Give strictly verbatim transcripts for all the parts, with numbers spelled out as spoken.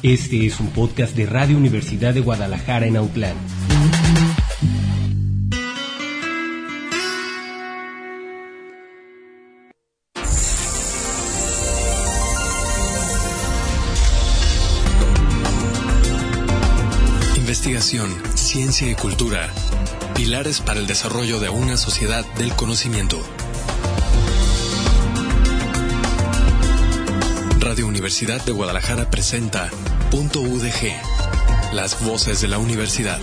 Este es un podcast de Radio Universidad de Guadalajara en Autlán. Investigación, ciencia y cultura. Pilares para el desarrollo de una sociedad del conocimiento. Radio Universidad de Guadalajara presenta Punto U D G, las voces de la universidad.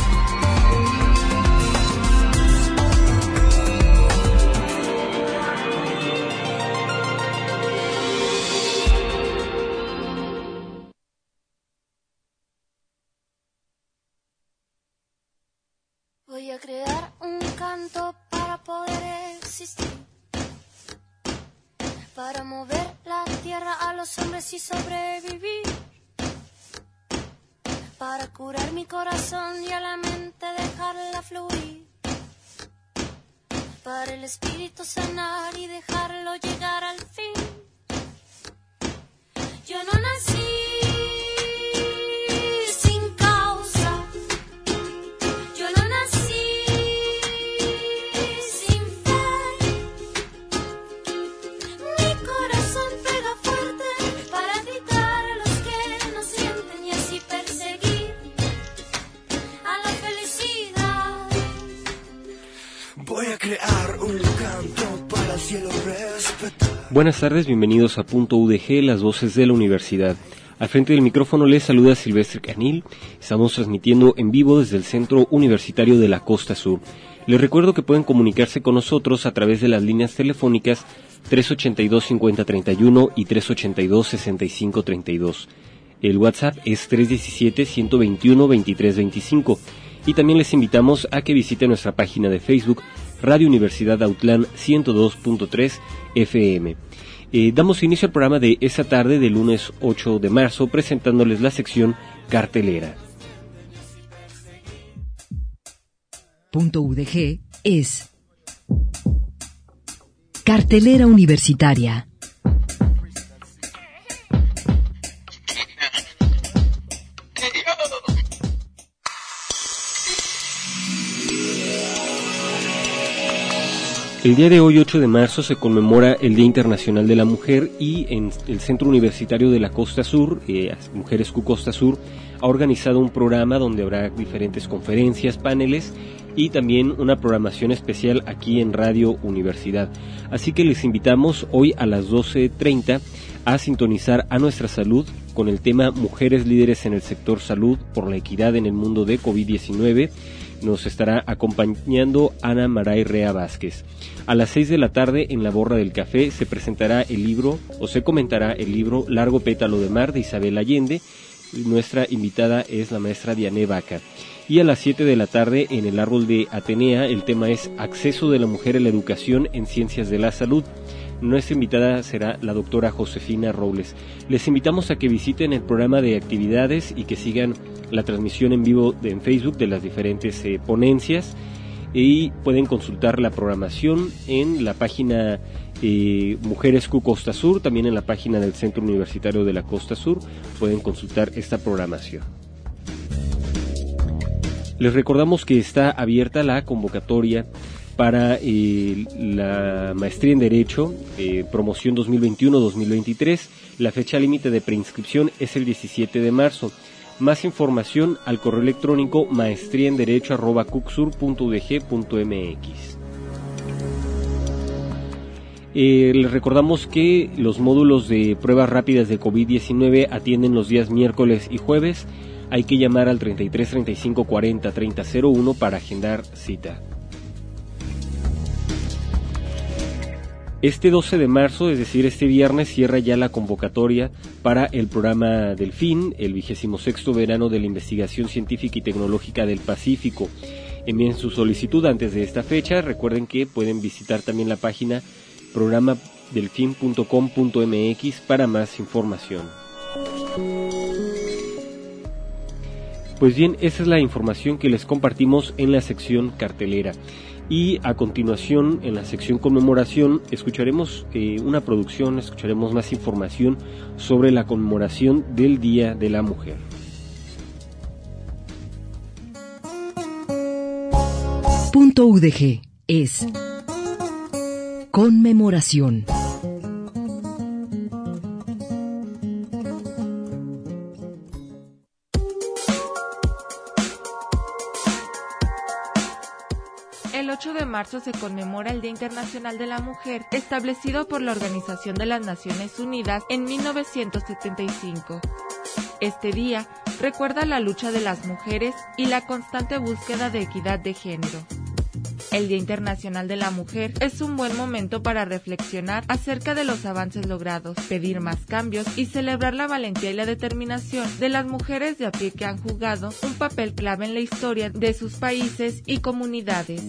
Voy a crear un canto para poder existir, para mover la tierra a los hombres y sobrevivir, para curar mi corazón y a la mente dejarla fluir, para el espíritu sanar y dejarlo llegar al fin. Yo no nací crear un canto para el cielo respetar. Buenas tardes, bienvenidos a Punto U D G, las voces de la universidad. Al frente del micrófono les saluda Silvestre Canil. Estamos transmitiendo en vivo desde el Centro Universitario de la Costa Sur. Les recuerdo que pueden comunicarse con nosotros a través de las líneas telefónicas tres ochenta y dos, cincuenta treinta y uno y tres ochenta y dos, sesenta y cinco treinta y dos. El WhatsApp es tres diecisiete, ciento veintiuno, veintitrés veinticinco. Y también les invitamos a que visiten nuestra página de Facebook, Radio Universidad Autlán ciento dos punto tres F M. Eh, damos inicio al programa de esta tarde del lunes ocho de marzo presentándoles la sección cartelera. Punto U D G es cartelera universitaria. El día de hoy, ocho de marzo, se conmemora el Día Internacional de la Mujer y en el Centro Universitario de la Costa Sur, eh, Mujeres Q Costa Sur, ha organizado un programa donde habrá diferentes conferencias, paneles y también una programación especial aquí en Radio Universidad. Así que les invitamos hoy a las doce treinta a sintonizar A Nuestra Salud con el tema Mujeres líderes en el sector salud por la equidad en el mundo de COVID diecinueve. Nos estará acompañando Ana Maray Rea Vázquez. A las seis de la tarde, en la Borra del Café, se presentará el libro, o se comentará el libro Largo Pétalo de Mar, de Isabel Allende. Nuestra invitada es la maestra Diané Vaca. Y a las siete de la tarde, en el Árbol de Atenea, el tema es Acceso de la Mujer a la Educación en Ciencias de la Salud. Nuestra invitada será la doctora Josefina Robles. Les invitamos a que visiten el programa de actividades y que sigan la transmisión en vivo de, en Facebook de las diferentes eh, ponencias, y pueden consultar la programación en la página eh, Mujeres Q Costa Sur, también en la página del Centro Universitario de la Costa Sur pueden consultar esta programación. Les recordamos que está abierta la convocatoria para eh, la maestría en Derecho, eh, promoción dos mil veintiuno dos mil veintitrés. La fecha límite de preinscripción es el diecisiete de marzo. Más información al correo electrónico maestriaenderecho arroba cucsur punto u d g punto m x. Eh, les recordamos que los módulos de pruebas rápidas de COVID diecinueve atienden los días miércoles y jueves. Hay que llamar al treinta y tres, treinta y cinco, cuarenta, treinta cero uno para agendar cita. Este doce de marzo, es decir, este viernes, cierra ya la convocatoria para el programa Delfín, el vigésimo sexto verano de la investigación científica y tecnológica del Pacífico. Envíen su solicitud antes de esta fecha. Recuerden que pueden visitar también la página programa delfin punto com punto m x para más información. Pues bien, esa es la información que les compartimos en la sección cartelera. Y a continuación, en la sección conmemoración, escucharemos eh, una producción, escucharemos más información sobre la conmemoración del Día de la Mujer. Punto U D G es conmemoración. El ocho de marzo se conmemora el Día Internacional de la Mujer, establecido por la Organización de las Naciones Unidas en mil novecientos setenta y cinco. Este día recuerda la lucha de las mujeres y la constante búsqueda de equidad de género. El Día Internacional de la Mujer es un buen momento para reflexionar acerca de los avances logrados, pedir más cambios y celebrar la valentía y la determinación de las mujeres de a pie que han jugado un papel clave en la historia de sus países y comunidades.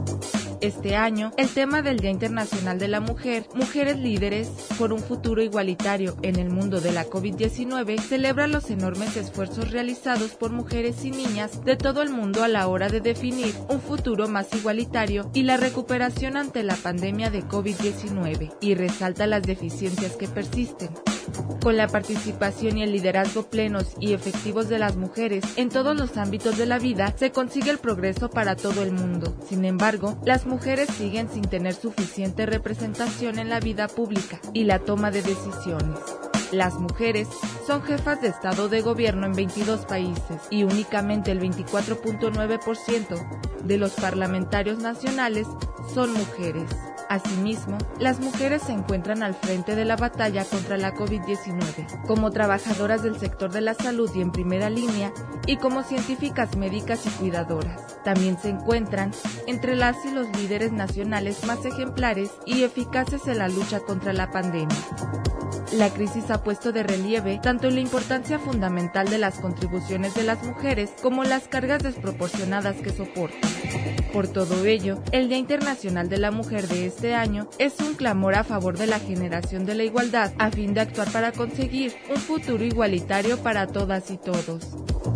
Este año, el tema del Día Internacional de la Mujer, Mujeres Líderes por un futuro igualitario en el mundo de la COVID diecinueve, celebra los enormes esfuerzos realizados por mujeres y niñas de todo el mundo a la hora de definir un futuro más igualitario y la recuperación ante la pandemia de COVID diecinueve, y resalta las deficiencias que persisten. Con la participación y el liderazgo plenos y efectivos de las mujeres en todos los ámbitos de la vida, se consigue el progreso para todo el mundo. Sin embargo, las mujeres siguen sin tener suficiente representación en la vida pública y la toma de decisiones. Las mujeres son jefas de Estado de Gobierno en veintidós países y únicamente el veinticuatro punto nueve por ciento de los parlamentarios nacionales son mujeres. Asimismo, las mujeres se encuentran al frente de la batalla contra la COVID diecinueve, como trabajadoras del sector de la salud y en primera línea, y como científicas médicas y cuidadoras. También se encuentran entre las y los líderes nacionales más ejemplares y eficaces en la lucha contra la pandemia. La crisis ha puesto de relieve tanto la importancia fundamental de las contribuciones de las mujeres como las cargas desproporcionadas que soportan. Por todo ello, el Día Internacional de la Mujer de este año es un clamor a favor de la generación de la igualdad a fin de actuar para conseguir un futuro igualitario para todas y todos.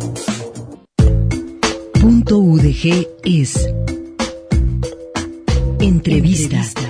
Punto U D G es Entrevista. Entrevista.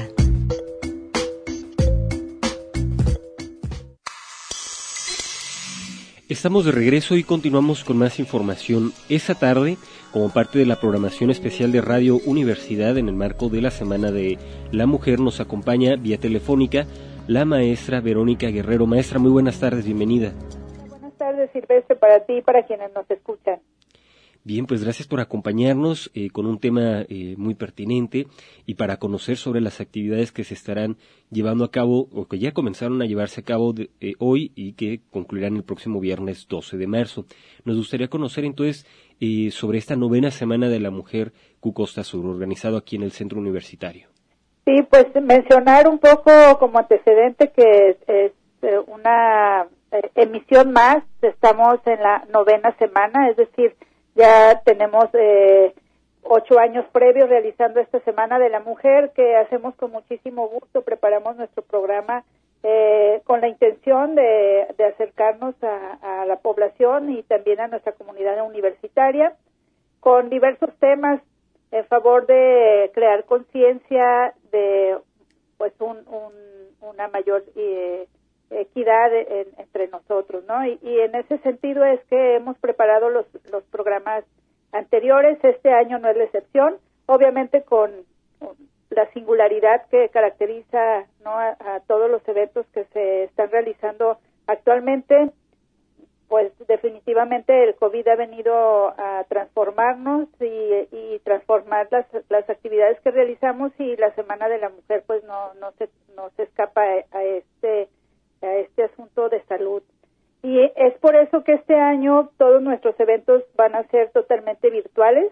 Estamos de regreso y continuamos con más información. Esta tarde, como parte de la programación especial de Radio Universidad en el marco de la Semana de la Mujer, nos acompaña vía telefónica la maestra Verónica Guerrero. Maestra, muy buenas tardes, bienvenida. Buenas tardes, Silvestre, para ti y para quienes nos escuchan. Bien, pues gracias por acompañarnos eh, con un tema eh, muy pertinente y para conocer sobre las actividades que se estarán llevando a cabo o que ya comenzaron a llevarse a cabo de, eh, hoy y que concluirán el próximo viernes doce de marzo. Nos gustaría conocer entonces eh, sobre esta novena Semana de la Mujer Q Costa Sur, organizado aquí en el Centro Universitario. Sí, pues mencionar un poco como antecedente que es, es una eh, emisión más, estamos en la novena semana, es decir, ya tenemos eh, ocho años previos realizando esta Semana de la Mujer, que hacemos con muchísimo gusto. Preparamos nuestro programa eh, con la intención de, de acercarnos a, a la población y también a nuestra comunidad universitaria, con diversos temas en favor de crear conciencia de pues un, un, una mayor eh, equidad en, entre nosotros, ¿no? Y, y en ese sentido es que hemos preparado los, los programas anteriores. Este año no es la excepción, obviamente con, con la singularidad que caracteriza, ¿no?, a, a todos los eventos que se están realizando actualmente. Pues definitivamente el COVID ha venido a transformarnos y, y transformar las, las actividades que realizamos, y la Semana de la Mujer pues no, no se, no se escapa a, a este a este asunto de salud. Y es por eso que este año todos nuestros eventos van a ser totalmente virtuales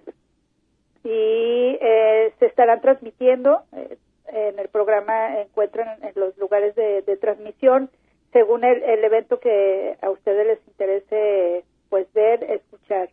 y eh, se estarán transmitiendo. Eh, en el programa encuentran en los lugares de, de transmisión según el, el evento que a ustedes les interese pues ver, escuchar.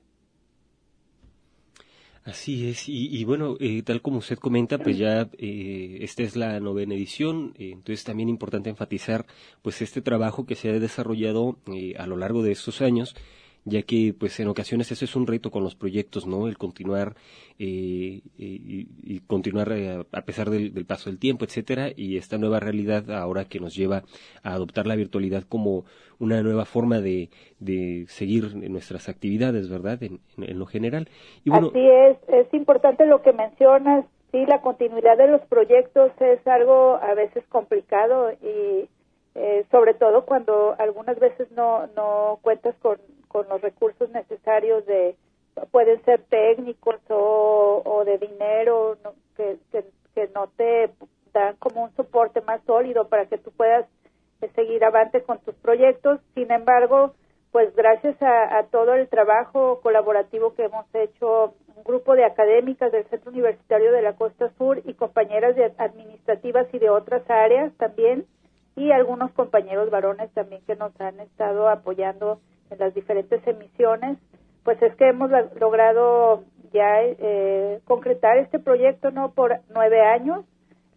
Así es, y, y bueno, eh, tal como usted comenta, pues ya eh, esta es la novena edición, eh, entonces también importante enfatizar pues este trabajo que se ha desarrollado eh, a lo largo de estos años, ya que pues en ocasiones ese es un reto con los proyectos, ¿no? El continuar eh, y, y continuar eh, a pesar del, del paso del tiempo, etcétera, y esta nueva realidad ahora que nos lleva a adoptar la virtualidad como una nueva forma de, de seguir nuestras actividades, ¿verdad? En, en, en lo general. Y bueno, así es, es importante lo que mencionas. Sí, la continuidad de los proyectos es algo a veces complicado y eh, sobre todo cuando algunas veces no no cuentas con, con los recursos necesarios, de pueden ser técnicos o, o de dinero, ¿no? que, que, que no te dan como un soporte más sólido para que tú puedas eh, seguir avante con tus proyectos. Sin embargo, pues gracias a, a todo el trabajo colaborativo que hemos hecho, un grupo de académicas del Centro Universitario de la Costa Sur y compañeras de administrativas y de otras áreas también, y algunos compañeros varones también que nos han estado apoyando en las diferentes emisiones, pues es que hemos logrado ya eh, concretar este proyecto, ¿no?, por nueve años,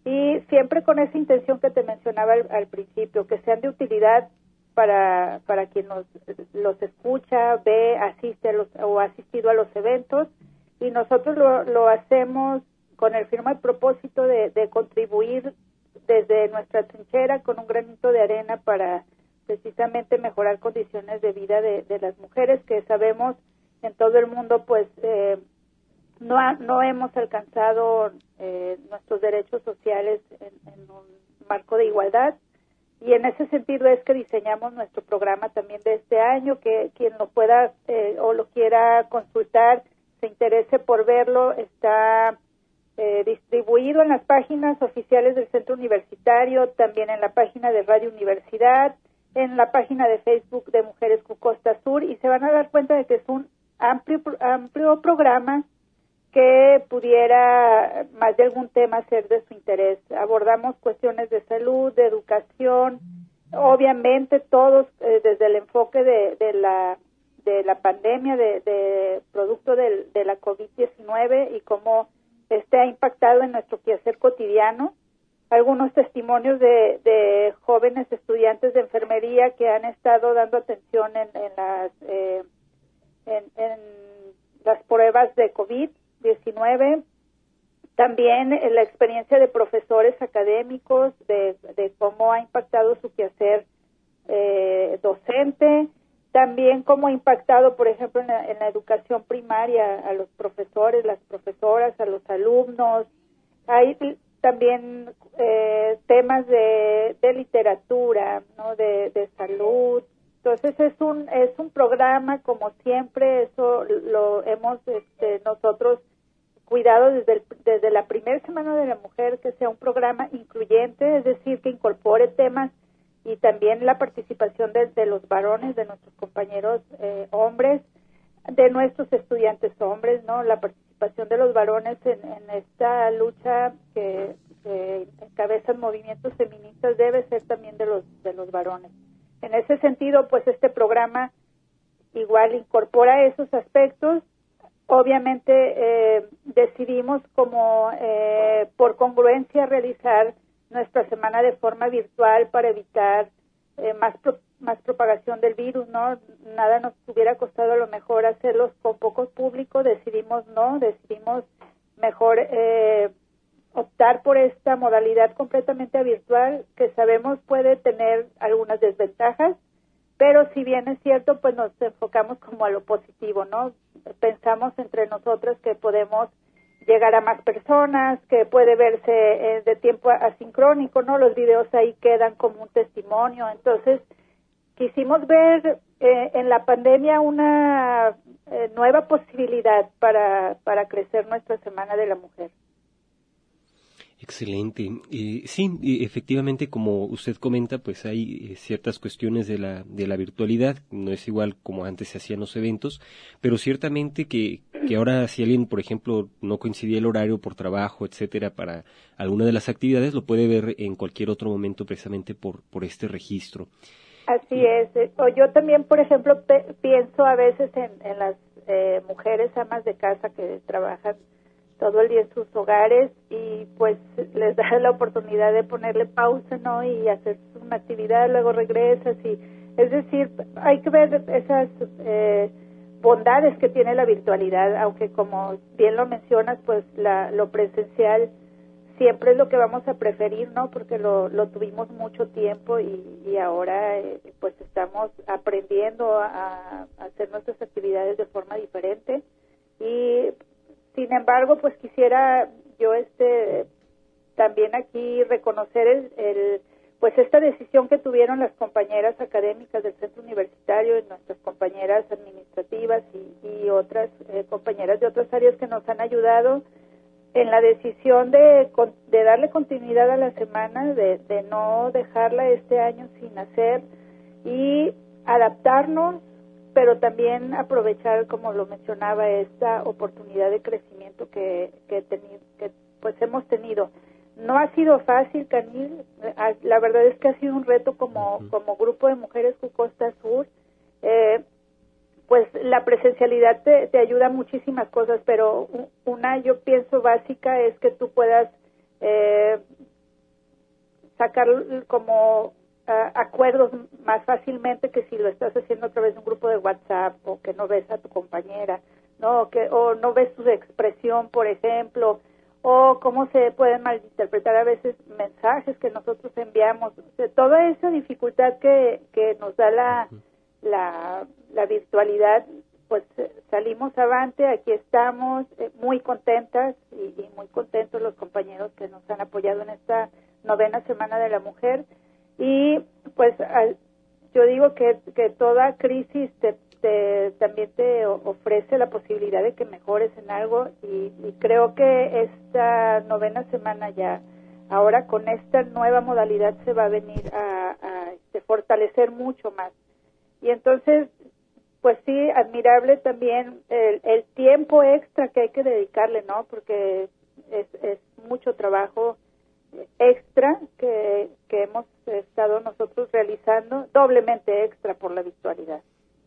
y siempre con esa intención que te mencionaba al, al principio, que sean de utilidad para para quien nos, los escucha, ve, asiste a los, o ha asistido a los eventos, y nosotros lo, lo hacemos con el firme propósito de, de contribuir desde nuestra trinchera con un granito de arena para precisamente mejorar condiciones de vida de, de las mujeres, que sabemos en todo el mundo pues eh, no ha, no hemos alcanzado eh, nuestros derechos sociales en, en un marco de igualdad. Y en ese sentido es que diseñamos nuestro programa también de este año, que quien lo pueda eh, o lo quiera consultar, se interese por verlo, está eh, distribuido en las páginas oficiales del Centro Universitario, también en la página de Radio Universidad, en la página de Facebook de Mujeres Q Costa Sur, y se van a dar cuenta de que es un amplio amplio programa que pudiera más de algún tema ser de su interés. Abordamos cuestiones de salud, de educación, obviamente todos eh, desde el enfoque de, de la de la pandemia, de, de producto del, de la COVID diecinueve y cómo este ha impactado en nuestro quehacer cotidiano. Algunos testimonios de, de jóvenes estudiantes de enfermería que han estado dando atención en, en las eh, en, en las pruebas de COVID diecinueve, también eh, la experiencia de profesores académicos, de, de cómo ha impactado su quehacer eh, docente, también cómo ha impactado, por ejemplo, en la, en la educación primaria a los profesores, las profesoras, a los alumnos. Hay también eh, temas de, de literatura, ¿no?, de, de salud. Entonces es un es un programa, como siempre, eso lo hemos este, nosotros cuidado desde el, desde la primera semana de la mujer, que sea un programa incluyente, es decir, que incorpore temas y también la participación de, de los varones, de nuestros compañeros eh, hombres, de nuestros estudiantes hombres, ¿no? La participación de los varones en, en esta lucha que, que encabezan movimientos feministas debe ser también de los de los varones. En ese sentido, pues este programa igual incorpora esos aspectos. Obviamente eh, decidimos como eh, por congruencia realizar nuestra semana de forma virtual para evitar eh, más pro, más propagación del virus, ¿no? Nada nos hubiera costado a lo mejor hacerlos con poco público, decidimos no, decidimos mejor eh, optar por esta modalidad completamente virtual, que sabemos puede tener algunas desventajas, pero si bien es cierto, pues nos enfocamos como a lo positivo, ¿no? Pensamos entre nosotras que podemos llegar a más personas, que puede verse eh, de tiempo asincrónico, ¿no? Los videos ahí quedan como un testimonio. Entonces, quisimos ver eh, en la pandemia una eh, nueva posibilidad para, para crecer nuestra Semana de la Mujer. Excelente. Eh, sí, efectivamente, como usted comenta, pues hay eh, ciertas cuestiones de la de la virtualidad, no es igual como antes se hacían los eventos, pero ciertamente que, que ahora si alguien, por ejemplo, no coincidía el horario por trabajo, etcétera, para alguna de las actividades, lo puede ver en cualquier otro momento precisamente por por este registro. Así es. O yo también, por ejemplo, pe- pienso a veces en, en las eh, mujeres amas de casa que trabajan todo el día en sus hogares y pues les da la oportunidad de ponerle pausa, ¿no? Y hacer una actividad, luego regresas y Es decir, hay que ver esas eh, bondades que tiene la virtualidad, aunque como bien lo mencionas, pues la, lo presencial siempre es lo que vamos a preferir, ¿no? Porque lo, lo tuvimos mucho tiempo y, y ahora eh, pues estamos aprendiendo a, a hacer nuestras actividades de forma diferente. Y sin embargo, pues quisiera yo este también aquí reconocer el, el pues esta decisión que tuvieron las compañeras académicas del centro universitario y nuestras compañeras administrativas y, y otras eh, compañeras de otras áreas que nos han ayudado en la decisión de, de darle continuidad a la semana, de, de no dejarla este año sin hacer y adaptarnos, pero también aprovechar, como lo mencionaba, esta oportunidad de crecimiento que, que, teni, que pues hemos tenido. No ha sido fácil, Canil, la verdad es que ha sido un reto como, uh-huh. como grupo de mujeres Costa Sur. Eh, pues la presencialidad te, te ayuda a muchísimas cosas, pero una, yo pienso, básica es que tú puedas eh, sacar como uh, acuerdos más fácilmente que si lo estás haciendo a través de un grupo de WhatsApp o que no ves a tu compañera, no que o no ves su expresión, por ejemplo, o cómo se pueden malinterpretar a veces mensajes que nosotros enviamos. O sea, toda esa dificultad que, que nos da la... La, la virtualidad, pues salimos avante, aquí estamos eh, muy contentas y, y muy contentos los compañeros que nos han apoyado en esta novena Semana de la Mujer y pues al, yo digo que, que toda crisis te, te, también te ofrece la posibilidad de que mejores en algo y, y creo que esta novena semana ya ahora con esta nueva modalidad se va a venir a, a, a fortalecer mucho más. Y entonces, pues sí, admirable también el, el tiempo extra que hay que dedicarle, ¿no? Porque es, es mucho trabajo extra que, que hemos estado nosotros realizando, doblemente extra por la virtualidad.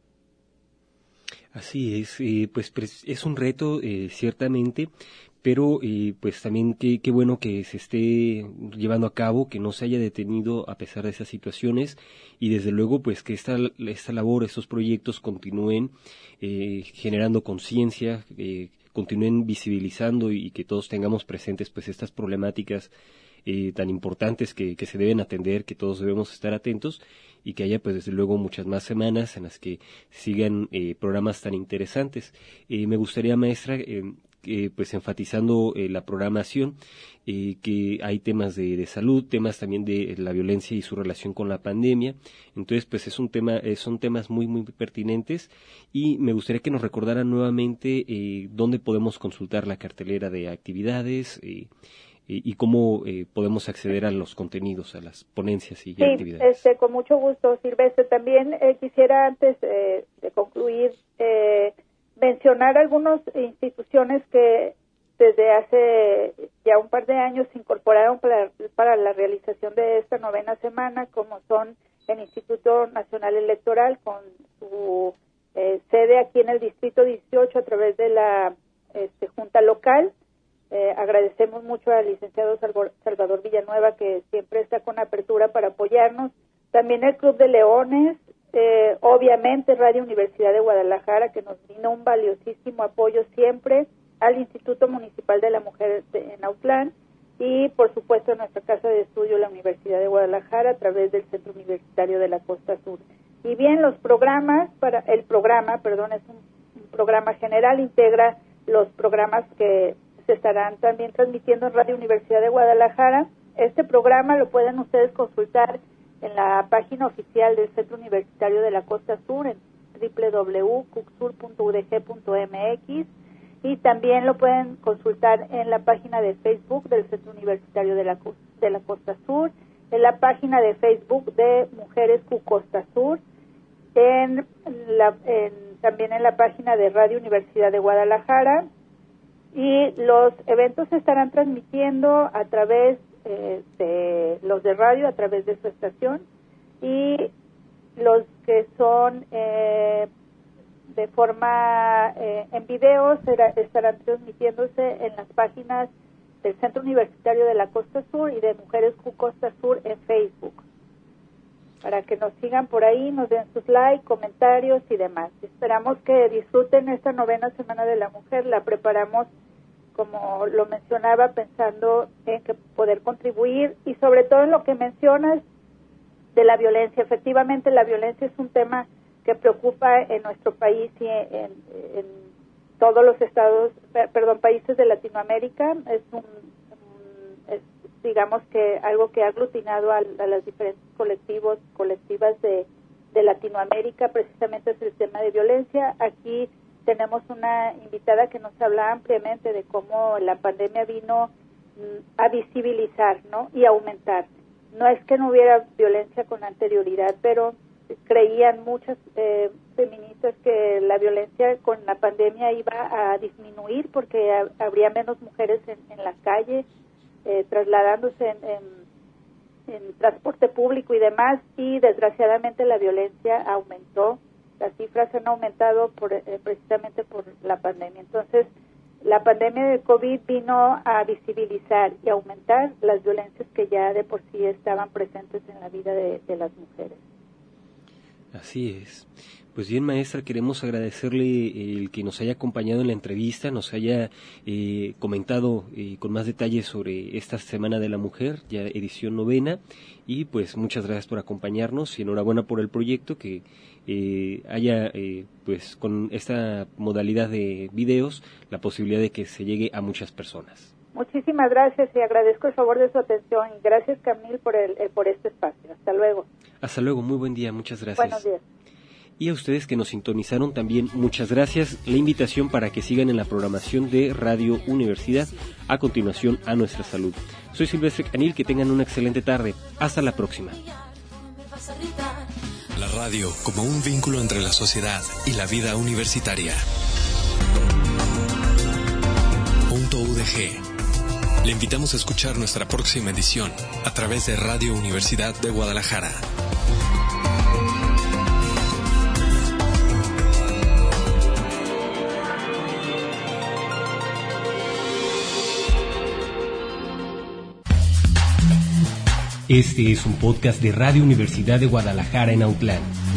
Así es, eh, pues es un reto, eh, ciertamente, pero eh, pues también qué, qué bueno que se esté llevando a cabo, que no se haya detenido a pesar de esas situaciones y desde luego pues que esta, esta labor, estos proyectos continúen eh, generando conciencia, eh, continúen visibilizando y que todos tengamos presentes pues estas problemáticas eh, tan importantes que, que se deben atender, que todos debemos estar atentos y que haya pues desde luego muchas más semanas en las que sigan eh, programas tan interesantes. Eh, me gustaría, maestra, eh, eh, pues enfatizando eh, la programación, eh, que hay temas de, de salud, temas también de la violencia y su relación con la pandemia, entonces pues es un tema, eh, son temas muy muy pertinentes y me gustaría que nos recordaran nuevamente eh, dónde podemos consultar la cartelera de actividades, eh, y cómo eh, podemos acceder a los contenidos, a las ponencias y sí, actividades. Este, con mucho gusto, Silvestre. También eh, quisiera, antes eh, de concluir, eh, mencionar algunas instituciones que desde hace ya un par de años se incorporaron para, para la realización de esta novena semana, como son el Instituto Nacional Electoral, con su eh, sede aquí en el Distrito dieciocho a través de la este, Junta Local. Eh, agradecemos mucho al licenciado Salvador Villanueva, que siempre está con apertura para apoyarnos. También el Club de Leones, eh, obviamente Radio Universidad de Guadalajara, que nos vino un valiosísimo apoyo siempre, al Instituto Municipal de la Mujer de, en Autlán, y por supuesto nuestra casa de estudio, la Universidad de Guadalajara, a través del Centro Universitario de la Costa Sur. Y bien, los programas, para el programa, perdón, es un, un programa general, integra los programas que se estarán también transmitiendo en Radio Universidad de Guadalajara. Este programa lo pueden ustedes consultar en la página oficial del Centro Universitario de la Costa Sur, en doble u doble u doble u punto cucsur punto u d g punto m x, y también lo pueden consultar en la página de Facebook del Centro Universitario de la, de la Costa Sur, en la página de Facebook de Mujeres Q Costa Sur, en la, en, también en la página de Radio Universidad de Guadalajara. Y los eventos se estarán transmitiendo a través eh, de los de radio, a través de su estación, y los que son eh, de forma eh, en video será, estarán transmitiéndose en las páginas del Centro Universitario de la Costa Sur y de Mujeres Q Costa Sur en Facebook. para que nos sigan por ahí, nos den sus likes, comentarios y demás. Esperamos que disfruten esta novena Semana de la Mujer. La preparamos, como lo mencionaba, pensando en que poder contribuir y sobre todo en lo que mencionas de la violencia. Efectivamente, la violencia es un tema que preocupa en nuestro país y en, en todos los estados, perdón, países de Latinoamérica. Es un, un es, digamos que algo que ha aglutinado a, a los diferentes colectivos, colectivas de, de Latinoamérica, precisamente es el tema de violencia. Aquí tenemos una invitada que nos habla ampliamente de cómo la pandemia vino a visibilizar, ¿no?, y aumentar. No es que no hubiera violencia con anterioridad, pero creían muchas eh, feministas que la violencia con la pandemia iba a disminuir porque ha, habría menos mujeres en, en la calle, eh, trasladándose en, en, en transporte público y demás, y desgraciadamente la violencia aumentó. Las cifras han aumentado por, eh, precisamente por la pandemia. Entonces, la pandemia de COVID vino a visibilizar y aumentar las violencias que ya de por sí estaban presentes en la vida de, de las mujeres. Así es. Pues bien, maestra, queremos agradecerle el que nos haya acompañado en la entrevista, nos haya eh, comentado eh, con más detalles sobre esta Semana de la Mujer, ya edición novena, y pues muchas gracias por acompañarnos y enhorabuena por el proyecto, que eh, haya eh, pues con esta modalidad de videos la posibilidad de que se llegue a muchas personas. Muchísimas gracias y agradezco el favor de su atención y gracias, Camil, por el, el por este espacio. Hasta luego. Hasta luego, muy buen día, muchas gracias. Buenos días. Y a ustedes que nos sintonizaron también, muchas gracias. La invitación para que sigan en la programación de Radio Universidad, a continuación A Nuestra Salud. Soy Silvestre Canil, que tengan una excelente tarde. Hasta la próxima. La radio como un vínculo entre la sociedad y la vida universitaria. Punto U D G. Le invitamos a escuchar nuestra próxima edición a través de Radio Universidad de Guadalajara. Este es un podcast de Radio Universidad de Guadalajara en Autlán.